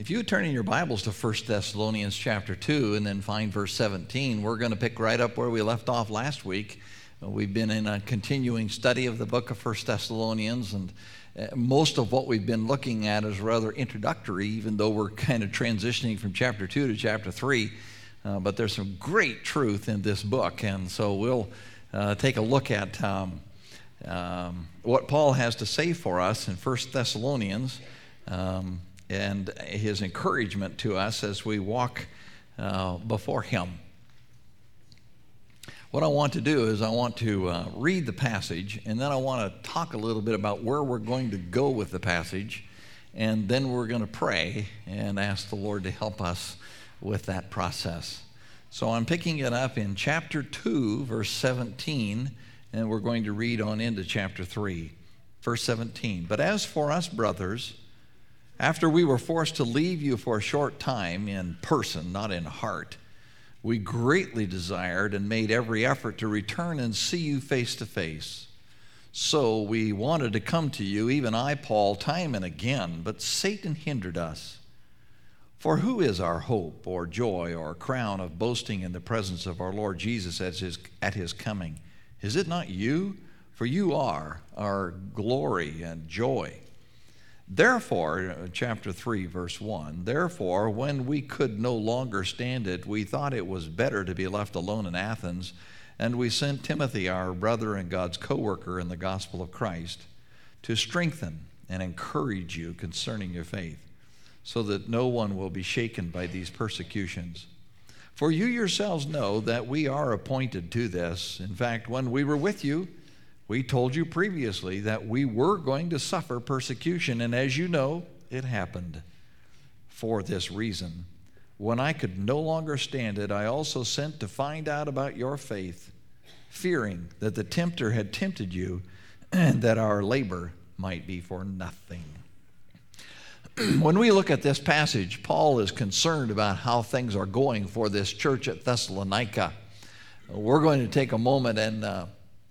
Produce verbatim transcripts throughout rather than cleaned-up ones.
If you would turn in your Bibles to First Thessalonians chapter two and then find verse seventeen, we're going to pick right up where we left off last week. We've been in a continuing study of the book of First Thessalonians, and most of what we've been looking at is rather introductory, even though we're kind of transitioning from chapter two to chapter three. Uh, but there's some great truth in this book, and so we'll uh, take a look at um, um, what Paul has to say for us in First Thessalonians. Um, and his encouragement to us as we walk uh, before him. What I want to do is I want to uh, read the passage, and then I want to talk a little bit about where we're going to go with the passage, and then we're going to pray and ask the Lord to help us with that process. So I'm picking it up in chapter two, verse seventeen, and we're going to read on into chapter three, verse seventeen. But as for us, brothers, after we were forced to leave you for a short time in person, not in heart, we greatly desired and made every effort to return and see you face to face. So we wanted to come to you, even I, Paul, time and again, but Satan hindered us. For who is our hope or joy or crown of boasting in the presence of our Lord Jesus at his, at his coming? Is it not you? For you are our glory and joy. Therefore, chapter three, verse one, therefore, when we could no longer stand it, we thought it was better to be left alone in Athens, and we sent Timothy, our brother and God's co-worker in the gospel of Christ, to strengthen and encourage you concerning your faith, so that no one will be shaken by these persecutions. For you yourselves know that we are appointed to this. In fact, when we were with you, we told you previously that we were going to suffer persecution, and as you know, it happened. For this reason, when I could no longer stand it, I also sent to find out about your faith, fearing that the tempter had tempted you and that our labor might be for nothing. When we look at this passage, Paul is concerned about how things are going for this church at Thessalonica. We're going to take a moment and uh,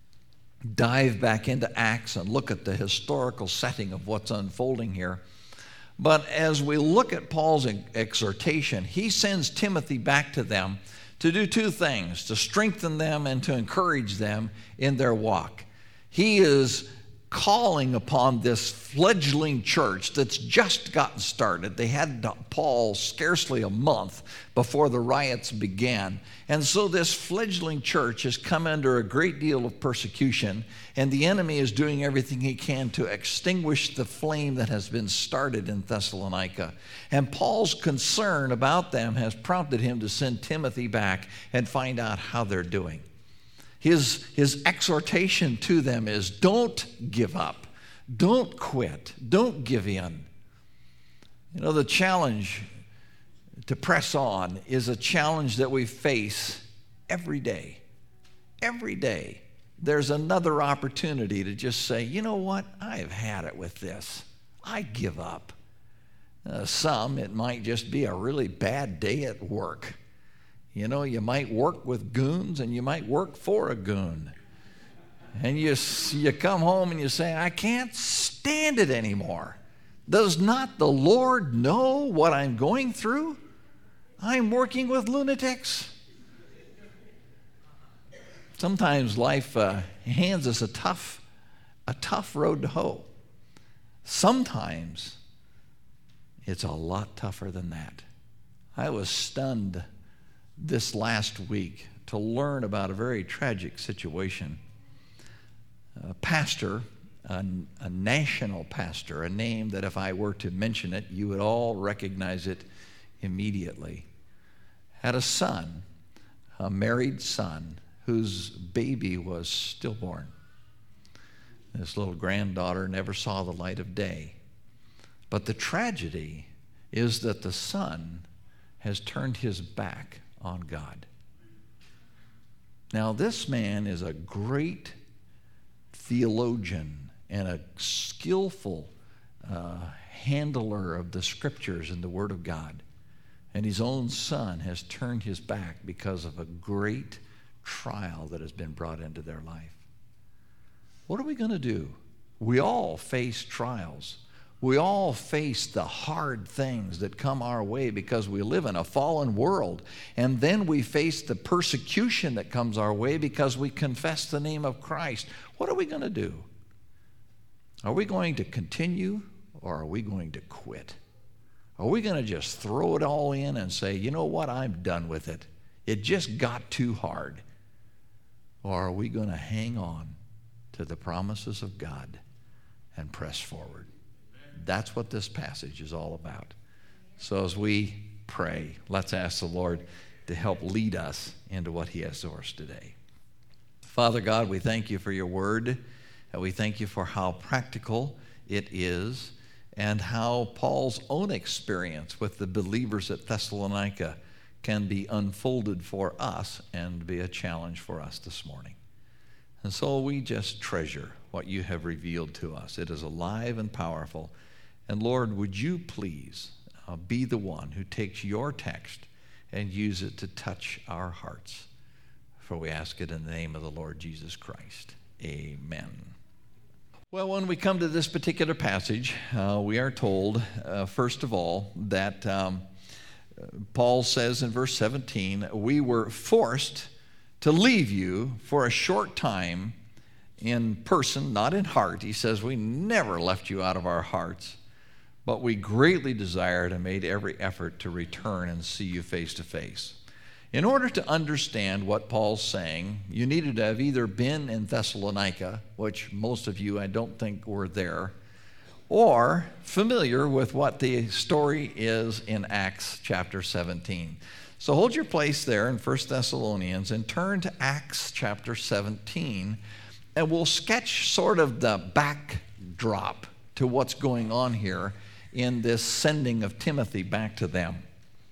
dive back into Acts and look at the historical setting of what's unfolding here. But as we look at Paul's exhortation, he sends Timothy back to them to do two things: to strengthen them and to encourage them in their walk. He is calling upon this fledgling church that's just gotten started. They had Paul scarcely a month before the riots began. And so this fledgling church has come under a great deal of persecution, and the enemy is doing everything he can to extinguish the flame that has been started in Thessalonica. And Paul's concern about them has prompted him to send Timothy back and find out how they're doing. His, his exhortation to them is, don't give up. Don't quit. Don't give in. You know, the challenge to press on is a challenge that we face every day. Every day. There's another opportunity to just say, you know what? I've had it with this. I give up. Uh, some, it might just be a really bad day at work. You know, you might work with goons and you might work for a goon. And you, you come home and you say, I can't stand it anymore. Does not the Lord know what I'm going through? I'm working with lunatics. Sometimes life uh, hands us a tough, a tough road to hoe. Sometimes it's a lot tougher than that. I was stunned this last week to learn about a very tragic situation. A pastor, a, a national pastor, a name that if I were to mention it, you would all recognize it immediately, had a son, a married son, whose baby was stillborn. This little granddaughter never saw the light of day. But the tragedy is that the son has turned his back on God. Now, this man is a great theologian and a skillful uh, handler of the scriptures and the Word of God. And his own son has turned his back because of a great trial that has been brought into their life. What are we going to do? We all face trials. We all face the hard things that come our way because we live in a fallen world. And then we face the persecution that comes our way because we confess the name of Christ. What are we going to do? Are we going to continue or are we going to quit? Are we going to just throw it all in and say, you know what, I'm done with it. It just got too hard. Or are we going to hang on to the promises of God and press forward? That's what this passage is all about. So as we pray, let's ask the Lord to help lead us into what he has for us today. Father God, we thank you for your word, and we thank you for how practical it is and how Paul's own experience with the believers at Thessalonica can be unfolded for us and be a challenge for us this morning. And so we just treasure what you have revealed to us. It is alive and powerful. And Lord, would you please uh, be the one who takes your text and use it to touch our hearts. For we ask it in the name of the Lord Jesus Christ. Amen. Well, when we come to this particular passage, uh, we are told, uh, first of all, that um, Paul says in verse seventeen, we were forced to leave you for a short time in person, not in heart. He says, we never left you out of our hearts, but we greatly desired and made every effort to return and see you face to face. In order to understand what Paul's saying, you needed to have either been in Thessalonica, which most of you I don't think were there, or familiar with what the story is in Acts chapter seventeen. So hold your place there in First Thessalonians and turn to Acts chapter seventeen, and we'll sketch sort of the backdrop to what's going on here in this sending of Timothy back to them.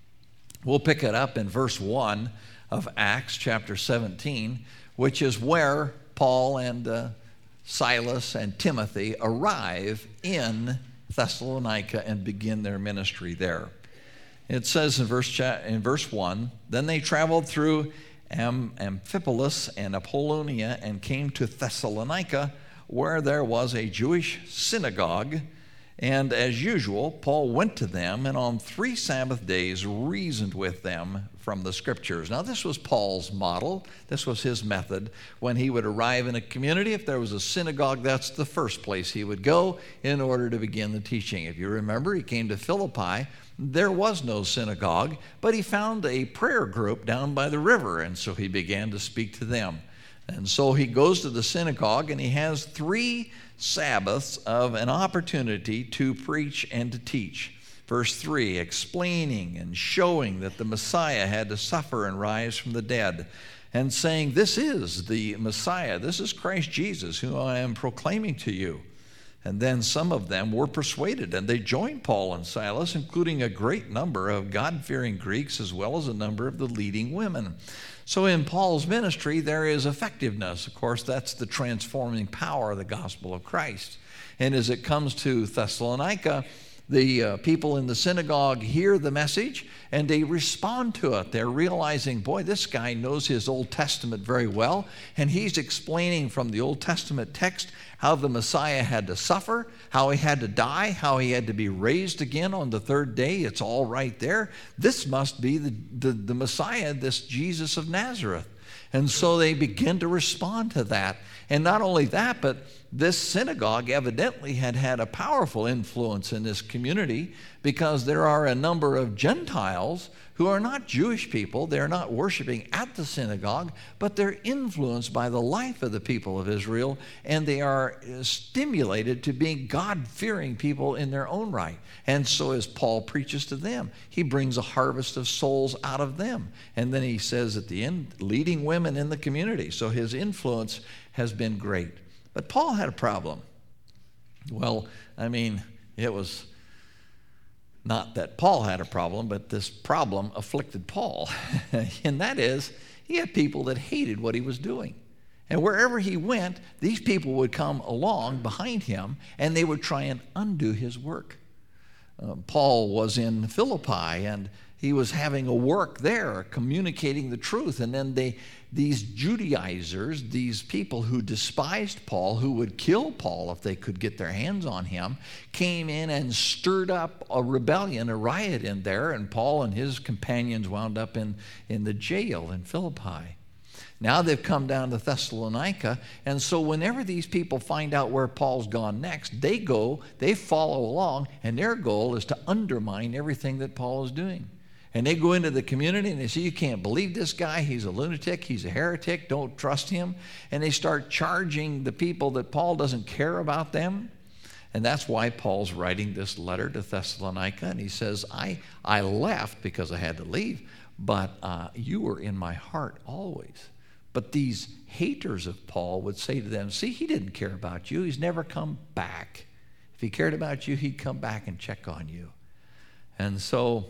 We'll pick it up in verse one of Acts chapter seventeen, which is where Paul and uh, Silas and Timothy arrive in Thessalonica and begin their ministry there. It says in verse, cha- in verse one, then they traveled through Am- Amphipolis and Apollonia and came to Thessalonica, where there was a Jewish synagogue. And as usual, Paul went to them and on three Sabbath days reasoned with them from the Scriptures. Now, this was Paul's model. This was his method. When he would arrive in a community, if there was a synagogue, that's the first place he would go in order to begin the teaching. If you remember, he came to Philippi. There was no synagogue, but he found a prayer group down by the river, and so he began to speak to them. And so he goes to the synagogue, and he has three Sabbaths of an opportunity to preach and to teach. Verse three, explaining and showing that the Messiah had to suffer and rise from the dead, and saying, this is the Messiah, this is Christ Jesus, who I am proclaiming to you. And then some of them were persuaded, and they joined Paul and Silas, including a great number of God-fearing Greeks, as well as a number of the leading women. So in Paul's ministry, there is effectiveness. Of course, that's the transforming power of the gospel of Christ. And as it comes to Thessalonica, the uh, people in the synagogue hear the message and they respond to it. They're realizing, boy, this guy knows his Old Testament very well, and he's explaining from the Old Testament text how the Messiah had to suffer, how he had to die, how he had to be raised again on the third day. It's all right there. This must be the, the, the Messiah, this Jesus of Nazareth. And so they begin to respond to that. And not only that, but this synagogue evidently had had a powerful influence in this community, because there are a number of Gentiles who are not Jewish people. They're not worshiping at the synagogue, but they're influenced by the life of the people of Israel, and they are stimulated to being God-fearing people in their own right. And so as Paul preaches to them, he brings a harvest of souls out of them. And then he says at the end, leading women in the community. So his influence has been great. But Paul had a problem. Well, I mean, it was not that Paul had a problem, but this problem afflicted Paul. And that is, he had people that hated what he was doing. And wherever he went, these people would come along behind him, and they would try and undo his work. uh, Paul was in Philippi, and he was having a work there, communicating the truth. And then they, these Judaizers, these people who despised Paul, who would kill Paul if they could get their hands on him, came in and stirred up a rebellion, a riot in there, and Paul and his companions wound up in, in the jail in Philippi. Now they've come down to Thessalonica, and so whenever these people find out where Paul's gone next, they go, they follow along, and their goal is to undermine everything that Paul is doing. And they go into the community and they say, you can't believe this guy, he's a lunatic, he's a heretic, don't trust him. And they start charging the people that Paul doesn't care about them. And that's why Paul's writing this letter to Thessalonica, and he says, I, I left because I had to leave, but uh, you were in my heart always. But these haters of Paul would say to them, see, he didn't care about you, he's never come back. If he cared about you, he'd come back and check on you. And so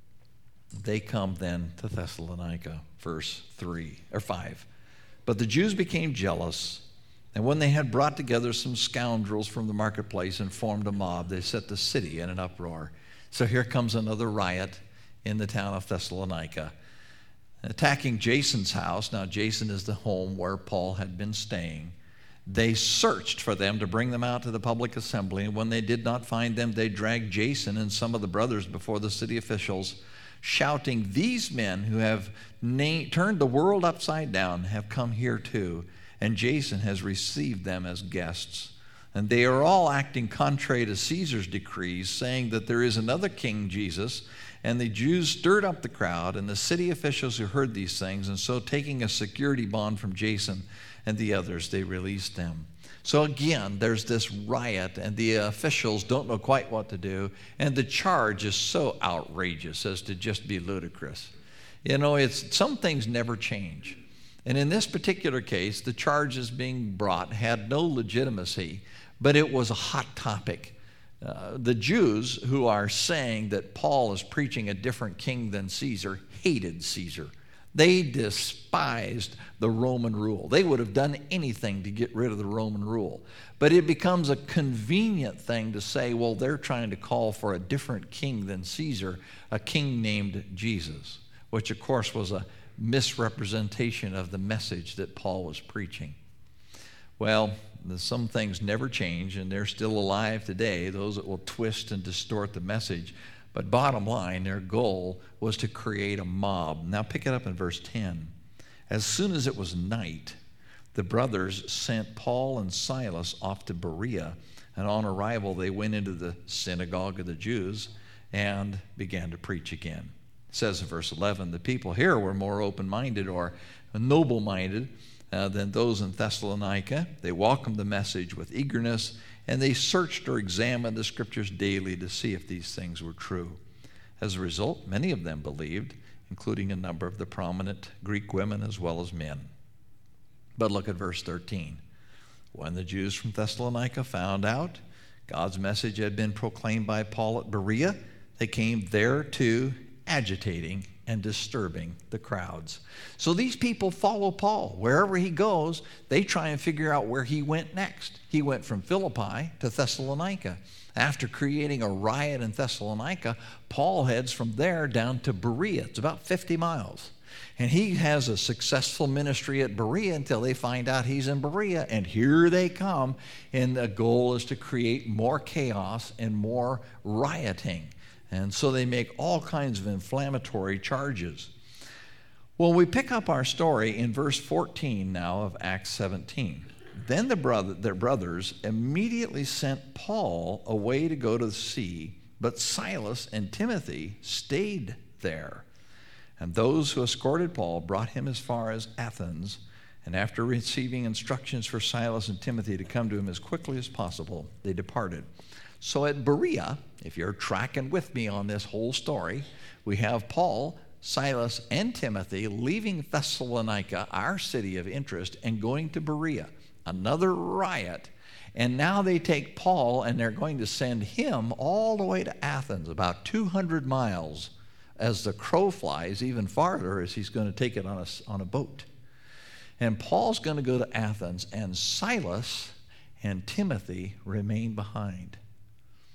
they come then to Thessalonica, verse three or five. But the Jews became jealous, and when they had brought together some scoundrels from the marketplace and formed a mob, they set the city in an uproar. So here comes another riot in the town of Thessalonica, attacking Jason's house. Now Jason is the home where Paul had been staying. They searched for them to bring them out to the public assembly, and when they did not find them, they dragged Jason and some of the brothers before the city officials, shouting, these men who have na- turned the world upside down have come here too, and Jason has received them as guests. And they are all acting contrary to Caesar's decrees, saying that there is another king, Jesus. And the Jews stirred up the crowd and the city officials who heard these things, and so taking a security bond from Jason and the others, they released them. So again, there's this riot, and the officials don't know quite what to do, and the charge is so outrageous as to just be ludicrous. You know, it's some things never change. And in this particular case, the charges being brought had no legitimacy, but it was a hot topic. Uh, the Jews who are saying that Paul is preaching a different king than Caesar hated Caesar. They despised the Roman rule. They would have done anything to get rid of the Roman rule. But it becomes a convenient thing to say, well, they're trying to call for a different king than Caesar, a king named Jesus, which of course was a misrepresentation of the message that Paul was preaching. Well, some things never change, and they're still alive today, those that will twist and distort the message. But bottom line, their goal was to create a mob. Now pick it up in verse ten. As soon as it was night, the brothers sent Paul and Silas off to Berea, and on arrival they went into the synagogue of the Jews and began to preach again. It says in verse eleven, the people here were more open-minded or noble-minded uh, than those in Thessalonica. They welcomed the message with eagerness, and they searched or examined the scriptures daily to see if these things were true. As a result, many of them believed, including a number of the prominent Greek women as well as men. But look at verse thirteen. When the Jews from Thessalonica found out God's message had been proclaimed by Paul at Berea, they came there too, agitating and disturbing the crowds. So these people follow Paul. Wherever he goes, they try and figure out where he went next. He went from Philippi to Thessalonica. After creating a riot in Thessalonica, Paul heads from there down to Berea. It's about fifty miles. And he has a successful ministry at Berea until they find out he's in Berea. And here they come. And the goal is to create more chaos and more rioting. And so they make all kinds of inflammatory charges. Well, we pick up our story in verse fourteen now of Acts seventeen. Then the brother, their brothers immediately sent Paul away to go to the sea, but Silas and Timothy stayed there. And those who escorted Paul brought him as far as Athens, and after receiving instructions for Silas and Timothy to come to him as quickly as possible, they departed. So at Berea, if you're tracking with me on this whole story, we have Paul, Silas, and Timothy leaving Thessalonica, our city of interest, and going to Berea, another riot. And now they take Paul and they're going to send him all the way to Athens, about two hundred miles, as the crow flies, even farther as he's going to take it on a, on a boat. And Paul's going to go to Athens, and Silas and Timothy remain behind.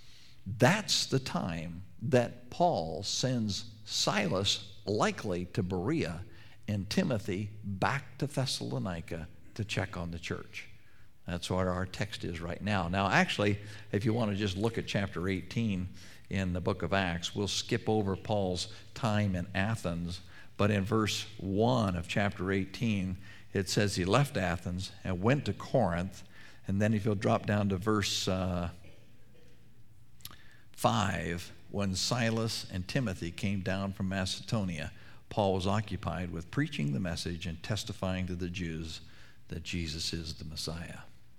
That's the time that Paul sends Silas likely to Berea and Timothy back to Thessalonica to check on the church. That's what our text is right now. Now, actually, if you want to just look at chapter eighteen in the book of Acts, we'll skip over Paul's time in Athens. But in verse one of chapter eighteen, it says he left Athens and went to Corinth. And then if you'll drop down to verse uh, five, when Silas and Timothy came down from Macedonia, Paul was occupied with preaching the message and testifying to the Jews that Jesus is the Messiah.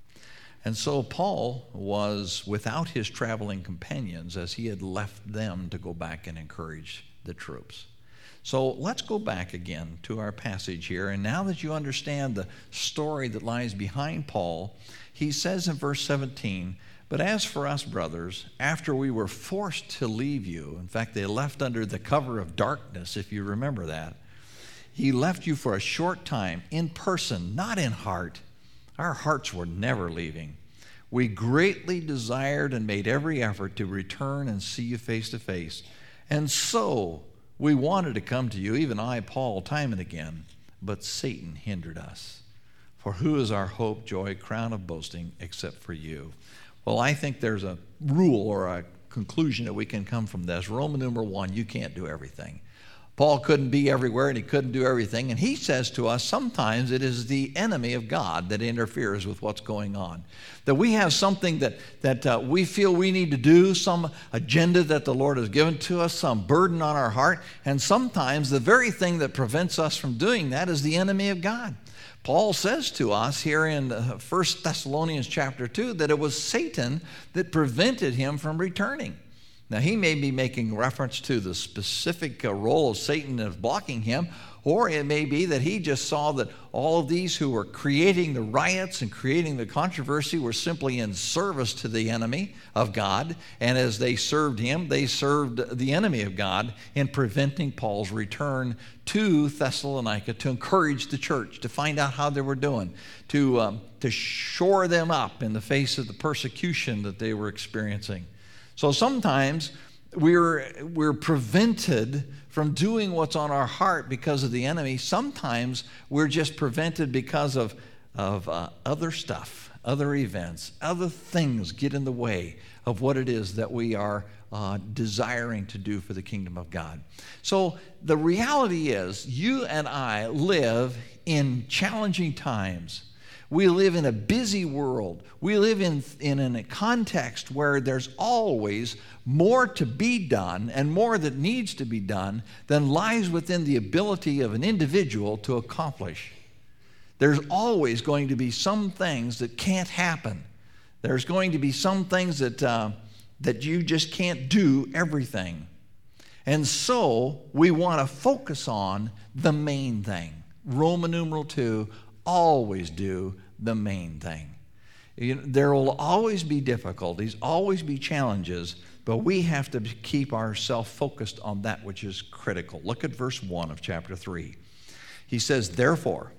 And so Paul was without his traveling companions as he had left them to go back and encourage the troops. So let's go back again to our passage here. And now that you understand the story that lies behind Paul, he says in verse seventeen, "But as for us, brothers, after we were forced to leave you," in fact, they left under the cover of darkness, if you remember that, "he left you for a short time in person, not in heart." Our hearts were never leaving. "We greatly desired and made every effort to return and see you face to face. And so we wanted to come to you, even I, Paul, time and again, but Satan hindered us. For who is our hope, joy, crown of boasting, except for you?" Well, I think there's a rule or a conclusion that we can come from this. Roman numeral one, you can't do everything. Paul couldn't be everywhere and he couldn't do everything. And he says to us, sometimes it is the enemy of God that interferes with what's going on. That we have something that, that uh, we feel we need to do, some agenda that the Lord has given to us, some burden on our heart. And sometimes the very thing that prevents us from doing that is the enemy of God. Paul says to us here in First Thessalonians chapter two that it was Satan that prevented him from returning. Now, he may be making reference to the specific uh, role of Satan of blocking him, or it may be that he just saw that all of these who were creating the riots and creating the controversy were simply in service to the enemy of God, and as they served him, they served the enemy of God in preventing Paul's return to Thessalonica to encourage the church, to find out how they were doing, to, um, to shore them up in the face of the persecution that they were experiencing. So sometimes we're, we're prevented from doing what's on our heart because of the enemy. Sometimes we're just prevented because of, of uh, other stuff, other events, other things get in the way of what it is that we are uh, desiring to do for the kingdom of God. So the reality is you and I live in challenging times. We live in a busy world. We live in, in, in a context where there's always more to be done and more that needs to be done than lies within the ability of an individual to accomplish. There's always going to be some things that can't happen. There's going to be some things that, uh, that you just can't do everything. And so we want to focus on the main thing. Roman numeral two, always do the main thing. You know, there will always be difficulties, always be challenges, but we have to keep ourselves focused on that which is critical. Look at verse one of chapter three. He says, "Therefore,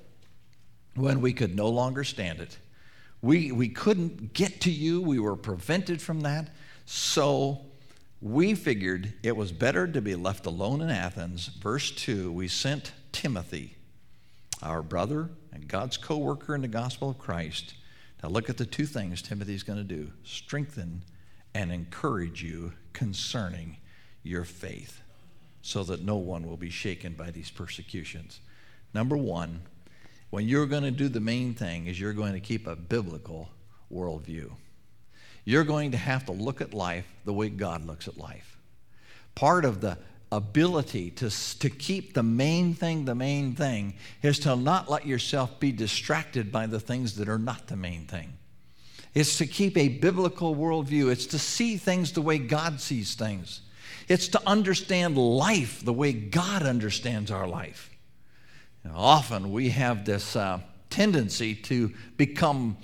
when we could no longer stand it, we, we couldn't get to you, we were prevented from that, so we figured it was better to be left alone in Athens." Verse two, "We sent Timothy, our brother and God's co-worker in the gospel of Christ." Now look at the two things Timothy's going to do. Strengthen and encourage you concerning your faith so that no one will be shaken by these persecutions. Number one, when you're going to do the main thing is you're going to keep a biblical worldview. You're going to have to look at life the way God looks at life. Part of the ability to, to keep the main thing the main thing is to not let yourself be distracted by the things that are not the main thing. It's to keep a biblical worldview. It's to see things the way God sees things. It's to understand life the way God understands our life. You know, often we have this uh, tendency to become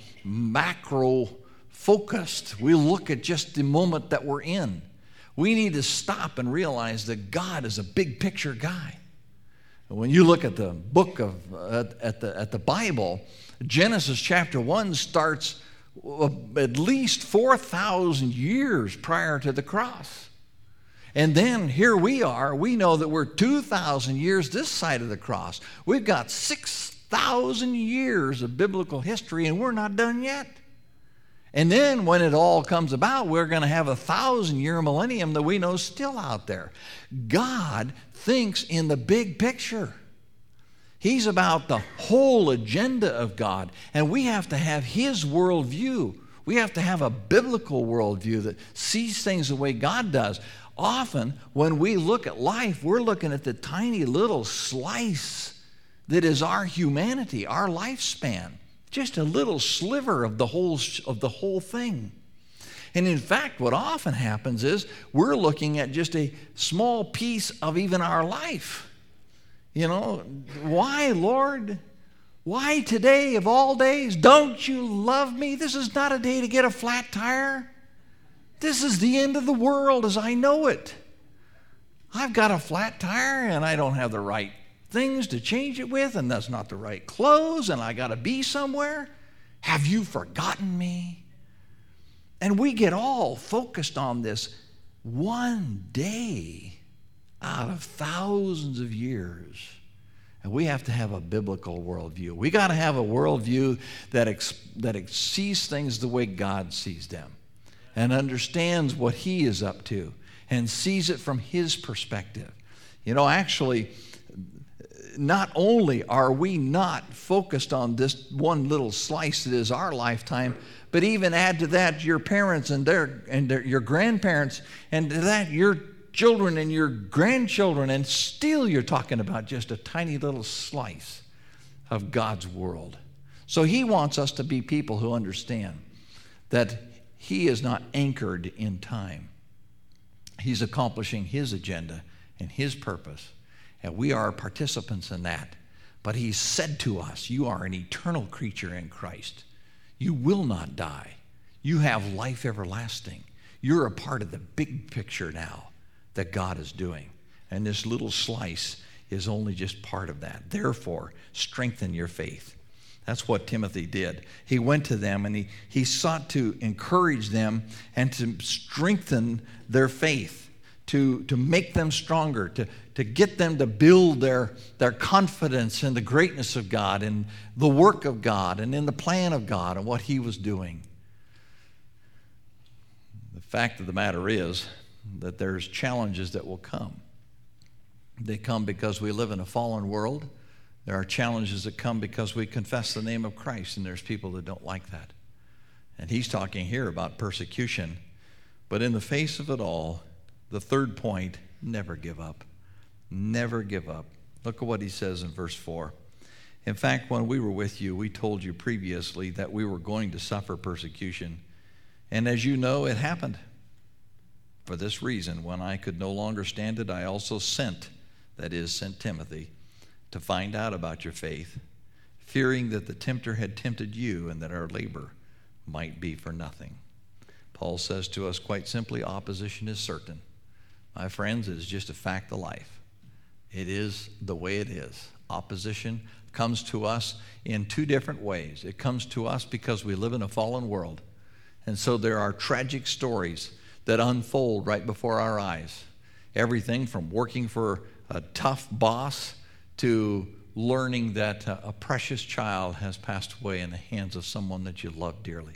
macro focused. We look at just the moment that we're in. We need to stop and realize that God is a big picture guy. When you look at the book of, uh, at, the, at the Bible, Genesis chapter one starts at least four thousand years prior to the cross. And then here we are. We know that we're two thousand years this side of the cross. We've got six thousand years of biblical history, and we're not done yet. And then when it all comes about, we're going to have a thousand-year millennium that we know is still out there. God thinks in the big picture. He's about the whole agenda of God, and we have to have His worldview. We have to have a biblical worldview that sees things the way God does. Often, when we look at life, we're looking at the tiny little slice that is our humanity, our lifespan. Just a little sliver of the whole, of the whole thing. And in fact, what often happens is we're looking at just a small piece of even our life. You know, why, Lord? Why today of all days? Don't you love me? This is not a day to get a flat tire. This is the end of the world as I know it. I've got a flat tire and I don't have the right things to change it with, and that's not the right clothes, and I got to be somewhere. Have you forgotten me? And we get all focused on this one day out of thousands of years. And we have to have a biblical worldview. We got to have a worldview that, ex- that ex- sees things the way God sees them and understands what He is up to and sees it from His perspective. You know, actually, not only are we not focused on this one little slice that is our lifetime, but even add to that your parents and their and their, your grandparents, and to that your children and your grandchildren, and still you're talking about just a tiny little slice of God's world. So He wants us to be people who understand that He is not anchored in time. He's accomplishing His agenda and His purpose. And we are participants in that. But He said to us, you are an eternal creature in Christ. You will not die. You have life everlasting. You're a part of the big picture now that God is doing. And this little slice is only just part of that. Therefore, strengthen your faith. That's what Timothy did. He went to them and he, he sought to encourage them and to strengthen their faith. To, to make them stronger, to, to get them to build their, their confidence in the greatness of God, and the work of God, and in the plan of God, and what He was doing. The fact of the matter is that there's challenges that will come. They come because we live in a fallen world. There are challenges that come because we confess the name of Christ, and there's people that don't like that. And he's talking here about persecution. But in the face of it all, the third point, never give up. Never give up. Look at what he says in verse four. In fact, when we were with you, we told you previously that we were going to suffer persecution. And as you know, it happened. For this reason, when I could no longer stand it, I also sent, that is, sent Timothy, to find out about your faith, fearing that the tempter had tempted you and that our labor might be for nothing. Paul says to us quite simply, opposition is certain. My friends, it is just a fact of life. It is the way it is. Opposition comes to us in two different ways. It comes to us because we live in a fallen world. And so there are tragic stories that unfold right before our eyes. Everything from working for a tough boss to learning that a precious child has passed away in the hands of someone that you love dearly.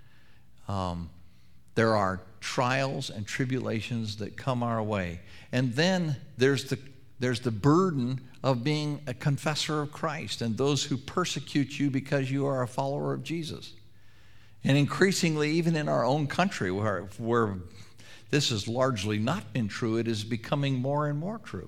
Um, There are trials and tribulations that come our way. And then there's the, there's the burden of being a confessor of Christ and those who persecute you because you are a follower of Jesus. And increasingly, even in our own country, where, where this has largely not been true, it is becoming more and more true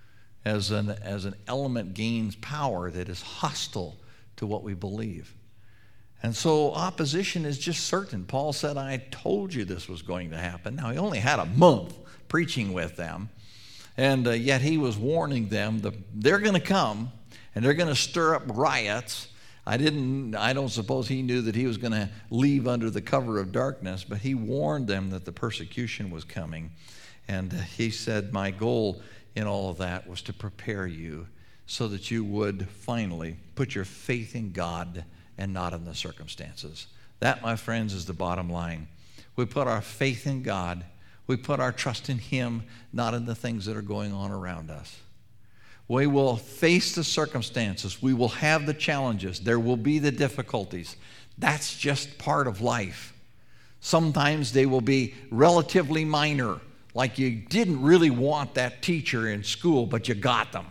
as an, as an element gains power that is hostile to what we believe. And so opposition is just certain. Paul said, I told you this was going to happen. Now, he only had a month preaching with them, and uh, yet he was warning them that they're going to come, and they're going to stir up riots. I didn't, I don't suppose he knew that he was going to leave under the cover of darkness, but he warned them that the persecution was coming. And he said, my goal in all of that was to prepare you so that you would finally put your faith in God and not in the circumstances. That, my friends, is the bottom line. We put our faith in God. We put our trust in Him, not in the things that are going on around us. We will face the circumstances. We will have the challenges. There will be the difficulties. That's just part of life. Sometimes they will be relatively minor, like you didn't really want that teacher in school, but you got them.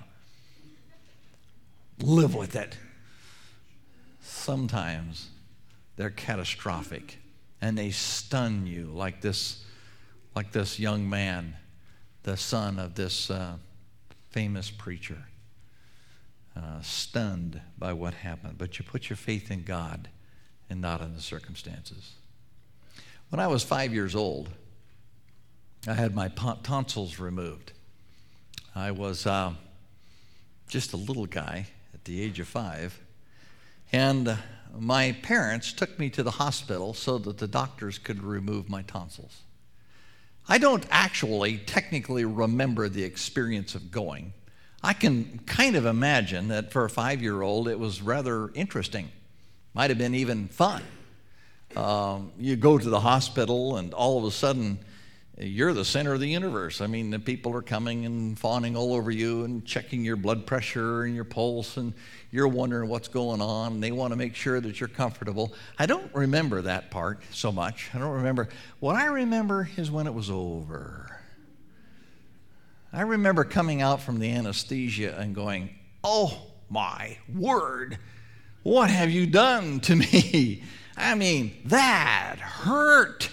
Live with it. Sometimes they're catastrophic, and they stun you, like this, like this young man, the son of this uh, famous preacher, uh, stunned by what happened. But you put your faith in God and not in the circumstances. When I was five years old, I had my tonsils removed. I was uh, just a little guy at the age of five, and uh, my parents took me to the hospital so that the doctors could remove my tonsils. I don't actually technically remember the experience of going. I can kind of imagine that for a five-year-old it was rather interesting. Might have been even fun. Um, you go to the hospital and all of a sudden you're the center of the universe. I mean, the people are coming and fawning all over you and checking your blood pressure and your pulse, and you're wondering what's going on, and they want to make sure that you're comfortable. I don't remember that part so much. I don't remember. What I remember is when it was over. I remember coming out from the anesthesia and going, oh my word, what have you done to me? I mean, that hurt.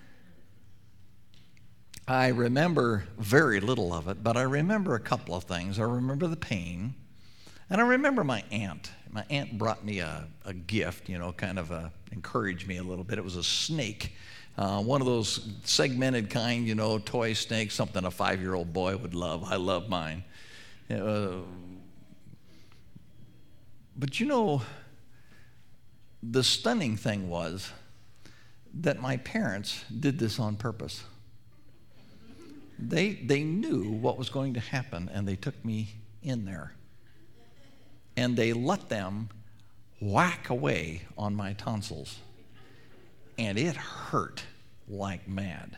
I remember very little of it, but I remember a couple of things. I remember the pain, and I remember my aunt. My aunt brought me a, a gift, you know, kind of a, encouraged me a little bit. It was a snake, uh, one of those segmented kind, you know, toy snakes, something a five-year-old boy would love. I love mine. Uh, but, you know, the stunning thing was that my parents did this on purpose. They, they knew what was going to happen, and they took me in there. And they let them whack away on my tonsils. And it hurt like mad.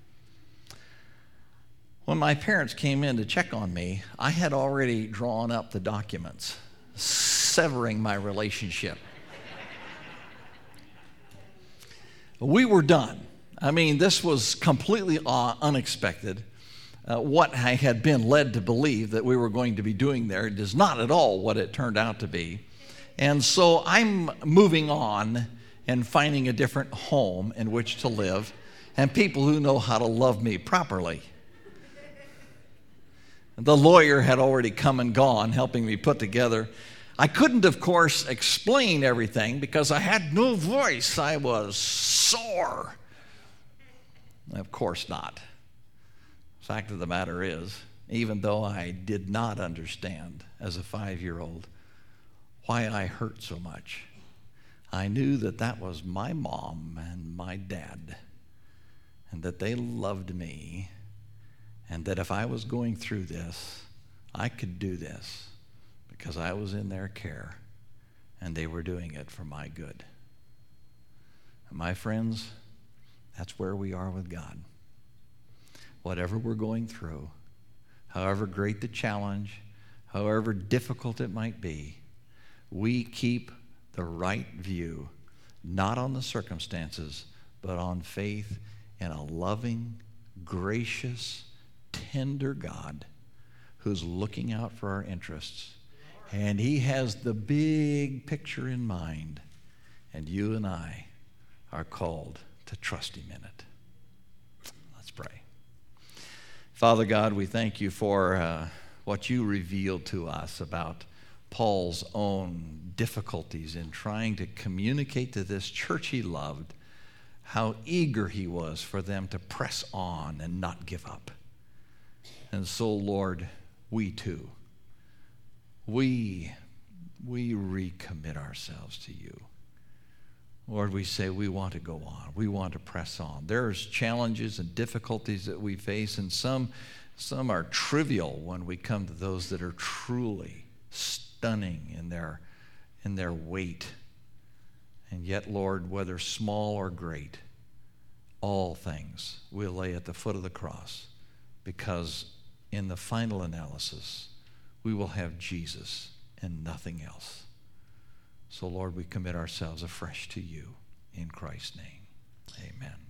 When my parents came in to check on me, I had already drawn up the documents, severing my relationship. We were done. I mean, this was completely uh, unexpected. Uh, what I had been led to believe that we were going to be doing there is not at all what it turned out to be. And so I'm moving on and finding a different home in which to live and people who know how to love me properly. The lawyer had already come and gone, helping me put together. I couldn't, of course, explain everything because I had no voice. I was sore. Of course not. Fact of the matter is, even though I did not understand as a five-year-old why I hurt so much, I knew that that was my mom and my dad, and that they loved me, and that if I was going through this, I could do this because I was in their care, and they were doing it for my good. And my friends, that's where we are with God. Whatever we're going through, however great the challenge, however difficult it might be, we keep the right view, not on the circumstances, but on faith in a loving, gracious, tender God who's looking out for our interests. And He has the big picture in mind, and you and I are called to trust Him in it. Let's pray. Father God, we thank you for uh, what you revealed to us about Paul's own difficulties in trying to communicate to this church he loved how eager he was for them to press on and not give up. And so, Lord, we too, we, we recommit ourselves to you. Lord, we say we want to go on. We want to press on. There's challenges and difficulties that we face, and some, some are trivial when we come to those that are truly stunning in their, in their weight And yet, Lord, whether small or great, all things we'll lay at the foot of the cross, because in the final analysis, we will have Jesus and nothing else. So, Lord, we commit ourselves afresh to you in Christ's name. Amen.